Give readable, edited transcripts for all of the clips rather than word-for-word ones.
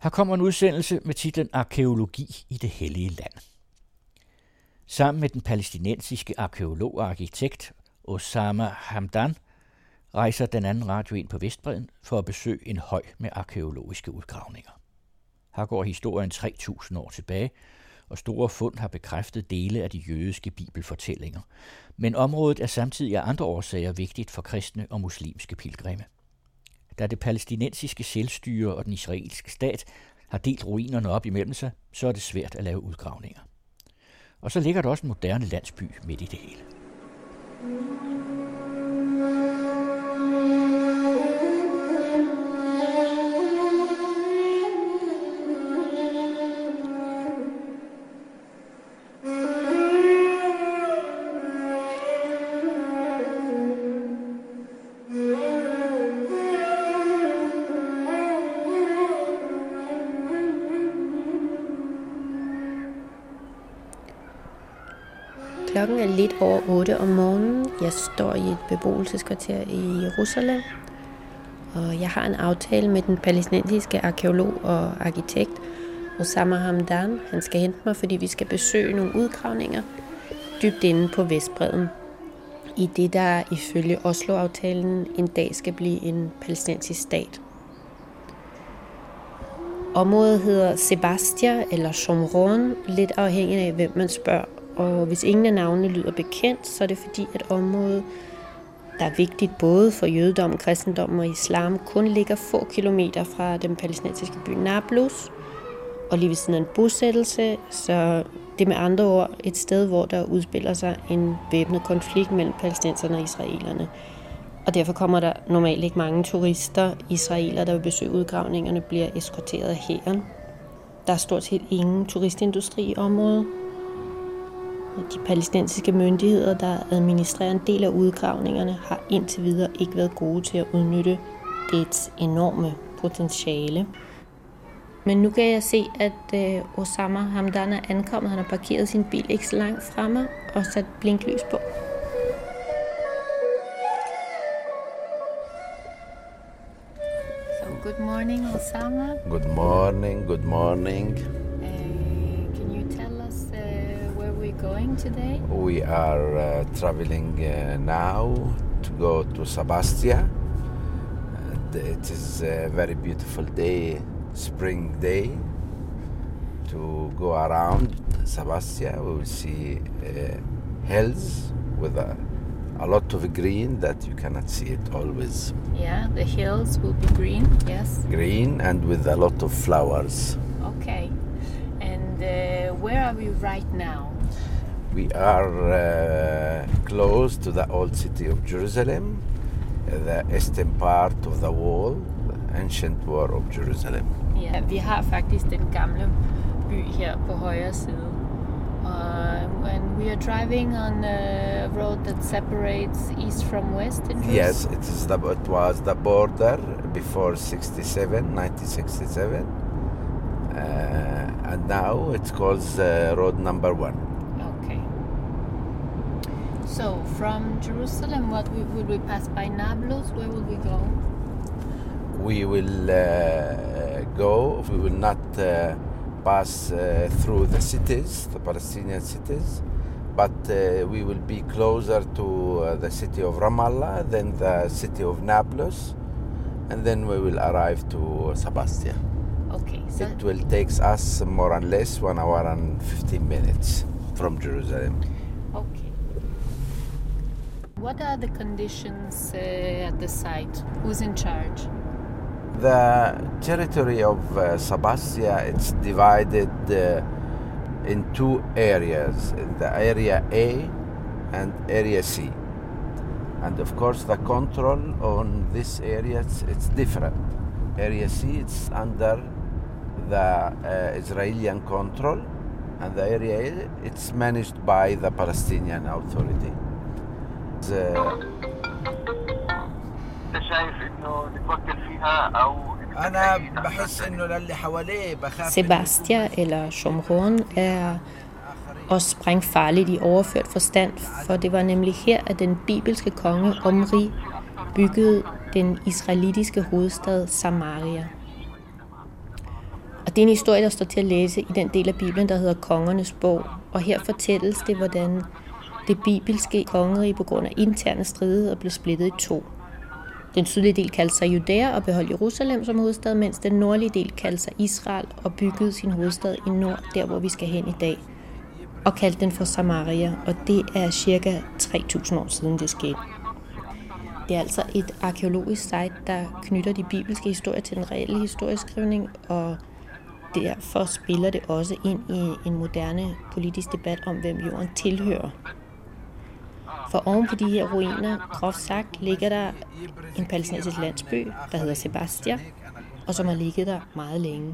Her kommer en udsendelse med titlen Arkæologi i det hellige land. Sammen med den palæstinensiske arkæolog og arkitekt Osama Hamdan rejser den anden radio ind på Vestbredden for at besøge en høj med arkæologiske udgravninger. Her går historien 3.000 år tilbage, og store fund har bekræftet dele af de jødiske bibelfortællinger. Men området er samtidig af andre årsager vigtigt for kristne og muslimske pilgrimme. Da det palæstinensiske selvstyre og den israelske stat har delt ruinerne op imellem sig, så er det svært at lave udgravninger. Og så ligger der også en moderne landsby midt i det hele. Klokken er lidt over 8 om morgenen. Jeg står i et beboelseskvarter i Jerusalem, og jeg har en aftale med den palæstinensiske arkæolog og arkitekt Osama Hamdan. Han skal hente mig, fordi vi skal besøge nogle udgravninger dybt inde på Vestbredden, i det der ifølge Oslo-aftalen en dag skal blive en palæstinensisk stat. Området hedder Sebastia eller Shomron, lidt afhængig af hvem man spørger. Og hvis ingen af navnene lyder bekendt, så er det fordi, at området, der er vigtigt både for jødedom, kristendom og islam, kun ligger få kilometer fra den palæstinensiske by Nablus, og lige ved siden af en bosættelse, så det er med andre ord et sted, hvor der udspiller sig en væbnet konflikt mellem palæstinenserne og israelerne. Og derfor kommer der normalt ikke mange turister. Israelere, der vil besøge udgravningerne, bliver eskorteret af hæren. Der er stort set ingen turistindustri i området. De palæstinensiske myndigheder, der administrerer en del af udgravningerne, har indtil videre ikke været gode til at udnytte dets enorme potentiale. Men nu kan jeg se, at Osama Hamdan er ankommet. Han har parkeret sin bil ikke så langt fra mig og sat blinklys på. So, good morning, Osama. Good morning, good morning. Going today? We are traveling now to go to Sebastia. It is a very beautiful day, spring day, to go around Sebastia. We will see hills with a lot of green that you cannot see it always. Yeah, the hills will be green, yes. Green and with a lot of flowers. Okay. And where are we right now? We are close to the old city of Jerusalem, the eastern part of the wall, the ancient wall of Jerusalem. Ja, vi har faktisk den gamle by her på højre side. And we are driving on a road that separates east from west in Jerusalem. Yes, it was the border before 1967. And now it's called road number 1. So, from Jerusalem, will we pass by Nablus? Where will we go? We will we will not pass through the cities, the Palestinian cities, but we will be closer to the city of Ramallah, then the city of Nablus, and then we will arrive to Sebastia. Okay. So it will take us more or less 1 hour and 15 minutes from Jerusalem. Okay. What are the conditions at the site? Who's in charge? The territory of Sebastia, it's divided in 2 areas, the area A and area C. And of course the control on this area, it's different. Area C, it's under the Israeli control, and the area A, it's managed by the Palestinian Authority. Sebastia eller Shomron er også sprængfarligt i overført forstand, for det var nemlig her, at den bibelske konge Omri byggede den israelitiske hovedstad Samaria. Og det er en historie, der står til at læse i den del af Bibelen, der hedder Kongernes bog. Og her fortælles det, hvordan det bibelske kongerige på grund af interne stridigheder blev splittet i to. Den sydlige del kaldte sig Judæa og beholdt Jerusalem som hovedstad, mens den nordlige del kaldte sig Israel og byggede sin hovedstad i nord, der hvor vi skal hen i dag, og kaldte den for Samaria, og det er cirka 3.000 år siden det skete. Det er altså et arkæologisk site, der knytter de bibelske historier til den reelle historieskrivning, og derfor spiller det også ind i en moderne politisk debat om, hvem jorden tilhører. For oven på de her ruiner, groft sagt, ligger der en palæstinensisk landsby, der hedder Sebastia, og som har ligget der meget længe.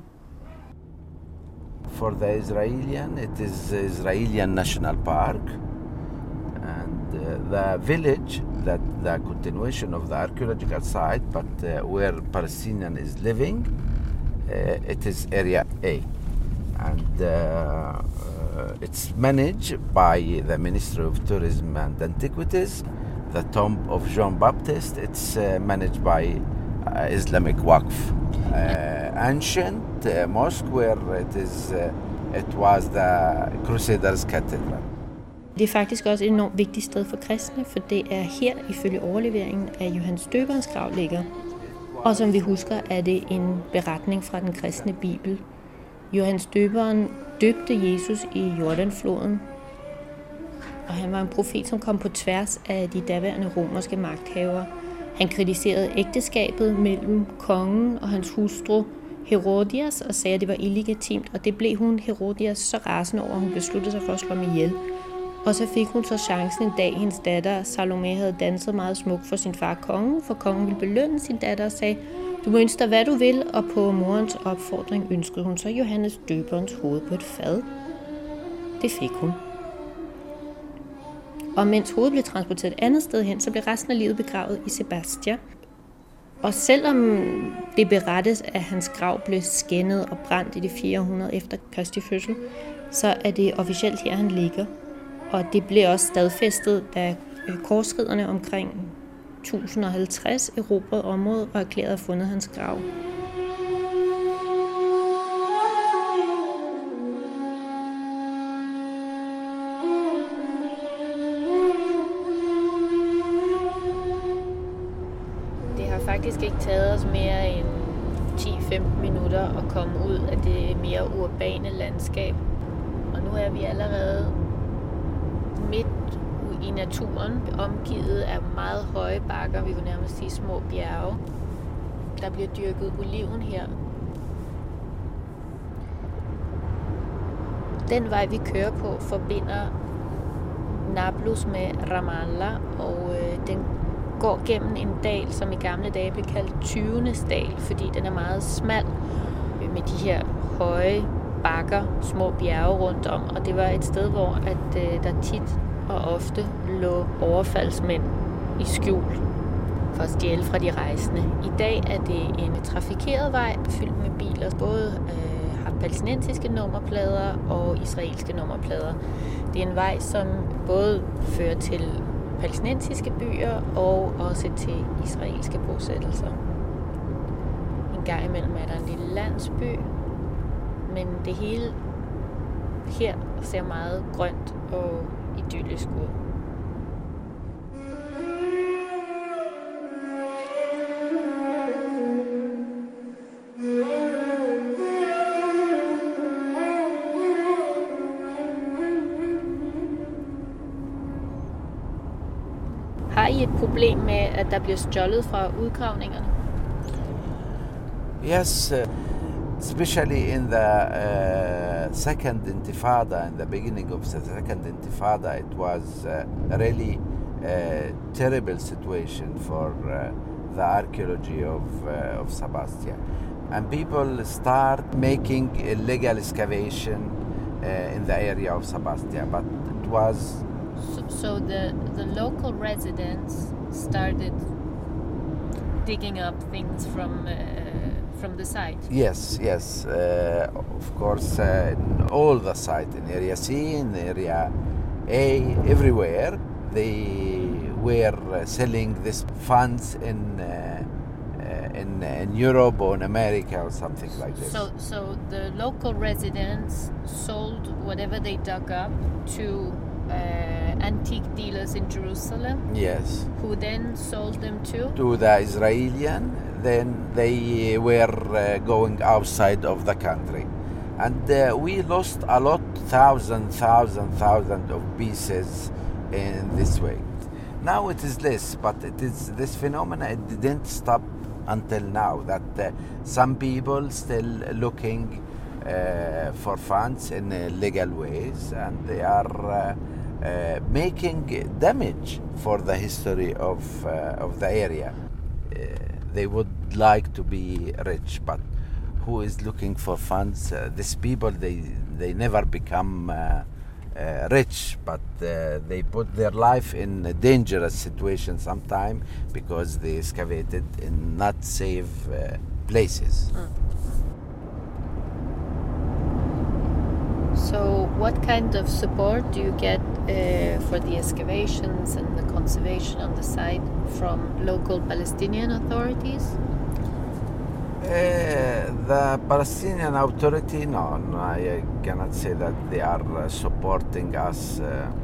For the Israelian, it is Israelian National Park, and the village, that the continuation of the archaeological site, but where Palestinian is living, it is Area A, and it's managed by the Ministry of Tourism and Antiquities. The tomb of John Baptist, it's managed by Islamic Waqf. Ancient mosque where it was the Crusaders' cathedral. Det er faktisk også et enormt vigtigt sted for kristne, for det er her, ifølge overleveringen, at Johannes Døberens grav ligger. Og som vi husker, er det en beretning fra den kristne bibel. Johannes Døberen døbte Jesus i Jordanfloden, og han var en profet, som kom på tværs af de daværende romerske magthavere. Han kritiserede ægteskabet mellem kongen og hans hustru Herodias og sagde, at det var illegitimt, og det blev hun, Herodias, så rasende over, at hun besluttede sig for at slå ham ihjel. Og så fik hun så chancen en dag, hendes datter Salome havde danset meget smukt for sin far kongen, for kongen ville belønne sin datter og sagde, du må ønske dig, hvad du vil, og på morens opfordring ønskede hun så Johannes Døberens hoved på et fad. Det fik hun. Og mens hovedet blev transporteret et andet sted hen, så blev resten af livet begravet i Sebastia. Og selvom det berettes, at hans grav blev skændet og brændt i det 4. århundrede efter Kristi fødsel, så er det officielt her, han ligger. Og det blev også stadfæstet, da korsridderne omkring 1050 erobrede området og erklærede at fundet hans grav. Det har faktisk ikke taget os mere end 10-15 minutter at komme ud af det mere urbane landskab. Og nu er vi allerede midt i naturen, omgivet af meget høje bakker, vi kunne nærmest sige små bjerge. Der bliver dyrket oliven her. Den vej, vi kører på, forbinder Nablus med Ramallah, og den går gennem en dal, som i gamle dage blev kaldt 20. dal, fordi den er meget smal med de her høje bakker, små bjerge rundt om, og det var et sted, hvor der tit og ofte lå overfaldsmænd i skjul for at stjæle fra de rejsende. I dag er det en trafikeret vej fyldt med biler, både har palæstinensiske nummerplader og israelske nummerplader. Det er en vej, som både fører til palæstinensiske byer og også til israelske bosættelser. En gang imellem er der en lille landsby, men det hele her ser meget grønt og idyllisk ud. Har I et problem med, at der bliver stjålet fra udgravningerne? Yes, especially in the second intifada, in the beginning of the second intifada, it was a really terrible situation for the archaeology of Sebastia. And people start making illegal excavation in the area of Sebastia, but it was... So the local residents started digging up things from the site? Yes. Of course, in all the site, in Area C, in Area A, everywhere, they were selling these funds in Europe or in America or something like this. So the local residents sold whatever they dug up to antique dealers in Jerusalem. Yes. Who then sold them to the Israelis. Then they were going outside of the country, and we lost a lot, thousands of pieces in this way. Now it is less, but it is this phenomena. It didn't stop until now. That some people still looking for funds in legal ways, and they are making damage for the history of the area. They would like to be rich, but who is looking for funds? These people, they never become rich, but they put their life in a dangerous situation sometime because they excavated in not safe places. So what kind of support do you get for the excavations and the conservation on the site from local Palestinian authorities? The Palestinian Authority, no, I cannot say that they are supporting us.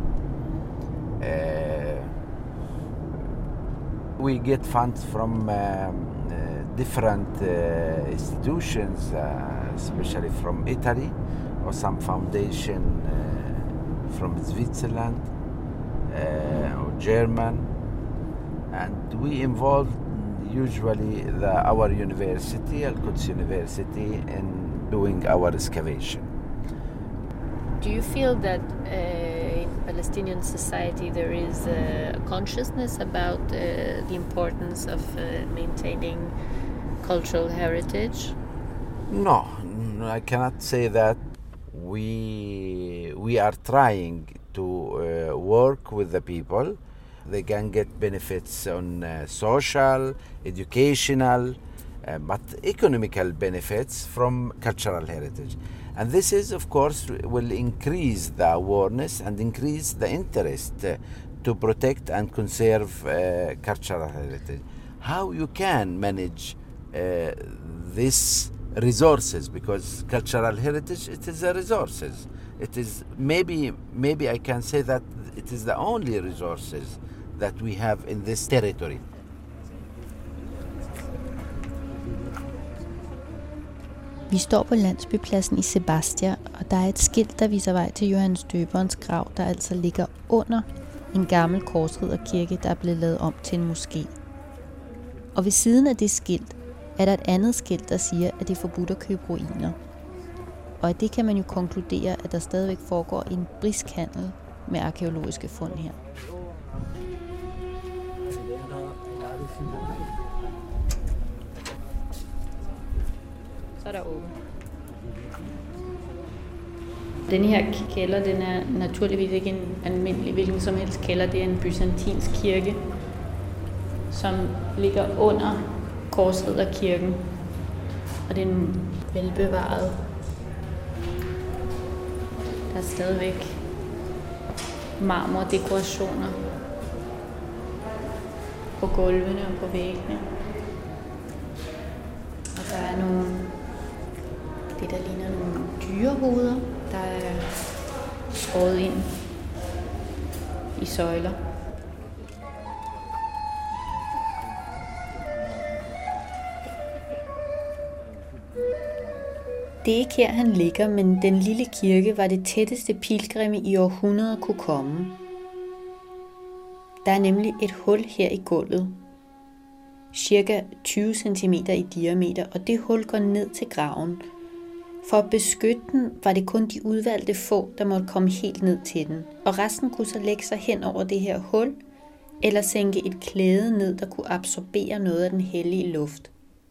We get funds from different institutions, especially from Italy, or some foundation from Switzerland or German, and we involve usually our university, Al-Quds University, in doing our excavation. Do you feel that in Palestinian society there is a consciousness about the importance of maintaining cultural heritage? No, I cannot say that. We are trying to work with the people. They can get benefits on social, educational, but economical benefits from cultural heritage. And this is, of course, will increase the awareness and increase the interest to protect and conserve cultural heritage. How you can manage this resources, because cultural heritage, it is a resources. It is maybe I can say that it is the only resources that we have in this territory. Vi står på landsbypladsen i Sebastia, og der er et skilt, der viser vej til Johannes Døberens grav, der altså ligger under en gammel korsridderkirke, der er blevet lavet om til en moské. Og ved siden af det skilt er der et andet skilt, der siger, at det er forbudt at købe ruiner. Og af det kan man jo konkludere, at der stadigvæk foregår en brisk handel med arkæologiske fund her. Så er der åbent. Den her kælder, den er naturligvis ikke en almindelig hvilken som helst kælder. Det er en byzantinsk kirke, som ligger under Korsridderkirken. Og det er en velbevaret. Der er stadigvæk marmordekorationer på gulvene og på væggene. Og der er nogle, det der ligner nogle dyrehoveder, der er skåret ind i søjler. Det er ikke her, han ligger, men den lille kirke var det tætteste pilgrimme i århundreder kunne komme. Der er nemlig et hul her i gulvet, cirka 20 cm i diameter, og det hul går ned til graven. For at beskytte den var det kun de udvalgte få, der måtte komme helt ned til den, og resten kunne så lægge sig hen over det her hul, eller sænke et klæde ned, der kunne absorbere noget af den hellige luft.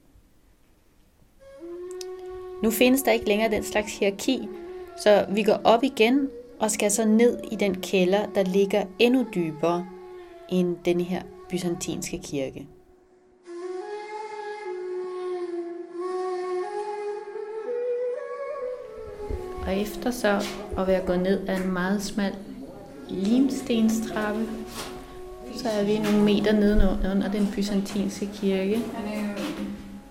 Nu findes der ikke længere den slags hierarki, så vi går op igen og skal så ned i den kælder, der ligger endnu dybere end den her byzantinske kirke. Og efter så at være gået ned ad en meget smal limstenstrappe, så er vi nogle meter nede under den byzantinske kirke.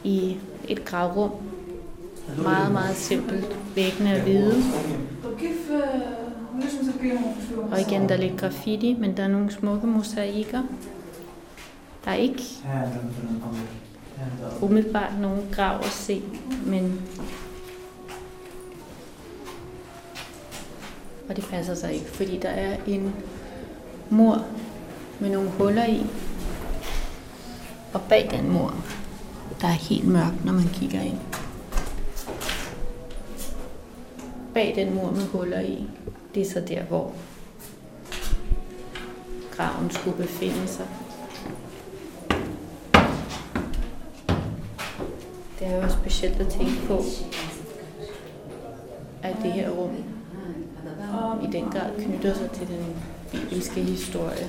i et gravrum. Meget, meget simpelt. Væggene er hvide. Og igen, der er lidt graffiti, men der er nogle smukke mosaikker. Der er ikke umiddelbart nogen grav at se, men og det passer sig ikke, fordi der er en mur med nogle huller i, og bag den mur, der er helt mørkt, når man kigger ind. Bag den mur med huller i, det er så der, hvor graven skulle befinde sig. Det er jo også specielt at tænke på, at det her rum i den grad knytter sig til den bibelske historie.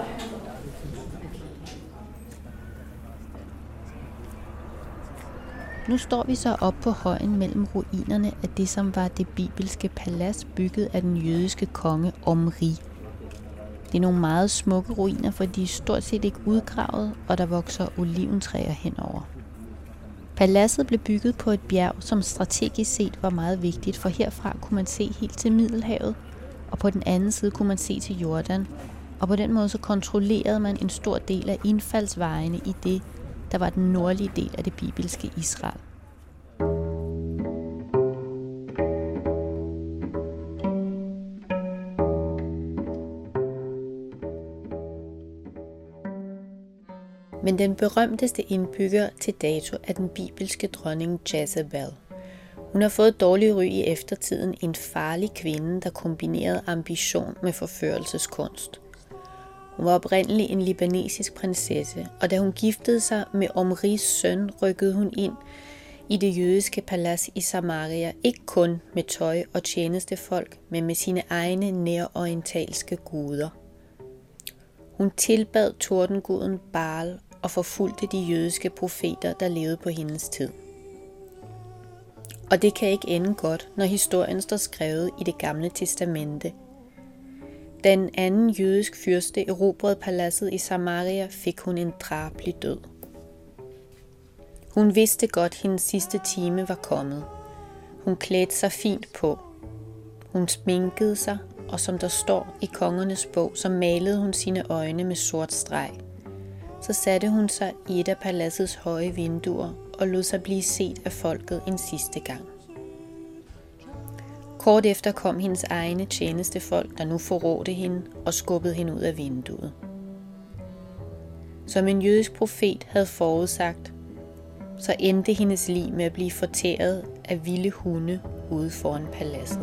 Nu står vi så op på højen mellem ruinerne af det, som var det bibelske palads, bygget af den jødiske konge Omri. Det er nogle meget smukke ruiner, for de er stort set ikke udgravet, og der vokser oliventræer henover. Paladset blev bygget på et bjerg, som strategisk set var meget vigtigt, for herfra kunne man se helt til Middelhavet, og på den anden side kunne man se til Jordan. Og på den måde så kontrollerede man en stor del af indfaldsvejene i det, der var den nordlige del af det bibelske Israel. Men den berømteste indbygger til dato er den bibelske dronning Jezebel. Hun har fået dårlig ry i eftertiden, en farlig kvinde, der kombinerede ambition med forførelseskunst. Hun var oprindeligt en libanesisk prinsesse, og da hun giftede sig med Omris søn, rykkede hun ind i det jødiske palads i Samaria, ikke kun med tøj og tjenestefolk, men med sine egne nærorientalske guder. Hun tilbad tordenguden Baal og forfulgte de jødiske profeter, der levede på hendes tid. Og det kan ikke ende godt, når historien står skrevet i det gamle testamente. Da en anden jødisk fyrste erobrede paladset i Samaria, fik hun en drabelig død. Hun vidste godt, at hendes sidste time var kommet. Hun klædte sig fint på. Hun sminkede sig, og som der står i kongernes bog, så malede hun sine øjne med sort streg. Så satte hun sig i et af paladsets høje vinduer og lod sig blive set af folket en sidste gang. Kort efter kom hendes egne tjenestefolk, der nu forrådte hende og skubbede hende ud af vinduet. Som en jødisk profet havde forudsagt, så endte hendes lig med at blive fortæret af vilde hunde ude foran paladset.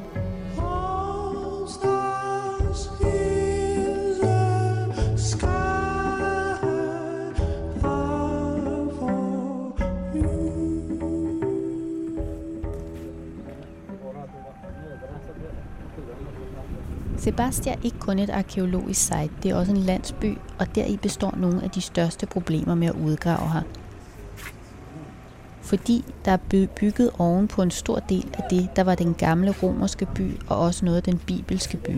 Sebastia er ikke kun et arkæologisk site, det er også en landsby, og deri består nogle af de største problemer med at udgrave her. Fordi der er bygget oven på en stor del af det, der var den gamle romerske by, og også noget af den bibelske by.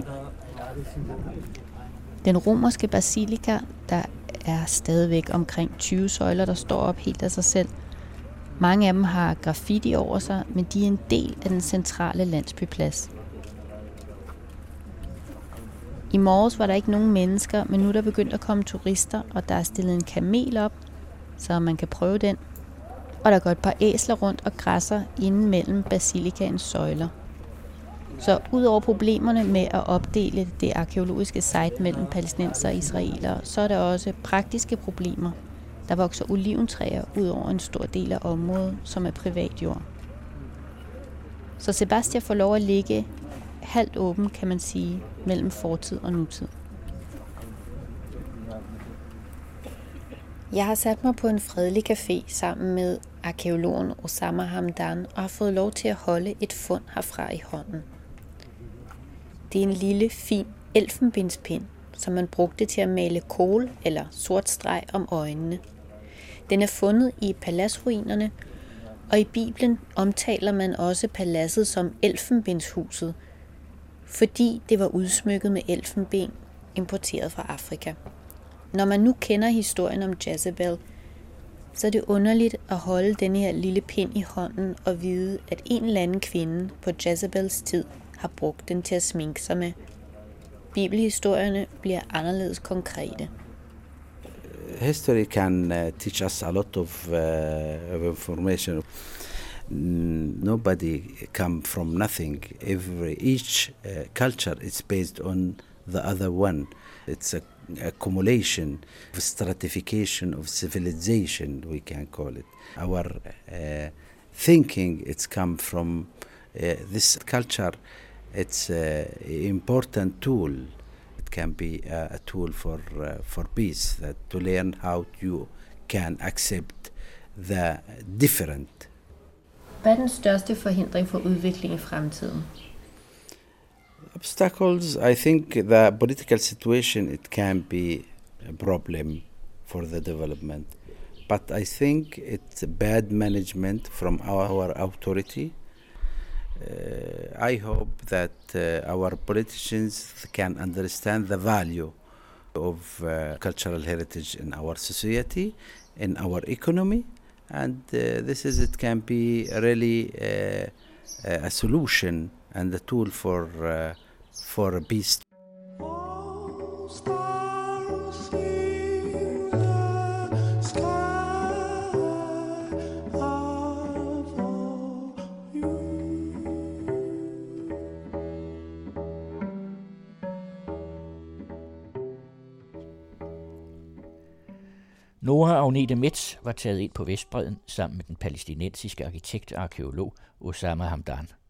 Den romerske basilika, der er stadigvæk omkring 20 søjler, der står op helt af sig selv. Mange af dem har graffiti over sig, men de er en del af den centrale landsbyplads. I morges var der ikke nogen mennesker, men nu er der begyndt at komme turister, og der er stillet en kamel op, så man kan prøve den. Og der går et par æsler rundt og græsser inden mellem basilikaens søjler. Så udover problemerne med at opdele det arkæologiske site mellem palæstinenser og israelere, så er der også praktiske problemer. Der vokser oliventræer ud over en stor del af området, som er privat jord. Så Sebastia får lov at ligge halvt åben, kan man sige, mellem fortid og nutid. Jeg har sat mig på en fredelig café sammen med arkæologen Osama Hamdan og har fået lov til at holde et fund herfra i hånden. Det er en lille, fin elfenbenspind, som man brugte til at male kål eller sort streg om øjnene. Den er fundet i paladsruinerne, og i Bibelen omtaler man også paladset som elfenbenshuset, fordi det var udsmykket med elfenben importeret fra Afrika. Når man nu kender historien om Jezebel, så er det underligt at holde denne her lille pind i hånden og vide, at en eller anden kvinde på Jezebels tid har brugt den til at sminke sig med. Bibelhistorierne bliver anderledes konkrete. History can teach us a lot of information. Nobody come from nothing. Each culture is based on the other one. It's a accumulation of stratification of civilization, we can call it. Our thinking, it's come from this culture. It's an important tool. It can be a tool for peace, that to learn how you can accept the different. Hvad er den største forhindring for udvikling i fremtiden? Obstacles, I think the political situation, it can be a problem for the development. But I think it's bad management from our authority. I hope that our politicians can understand the value of cultural heritage in our society, in our economy, and it can be really a solution and a tool for peace. Nora Agnete Metz var taget ind på Vestbredden sammen med den palæstinensiske arkitekt og arkeolog Osama Hamdan.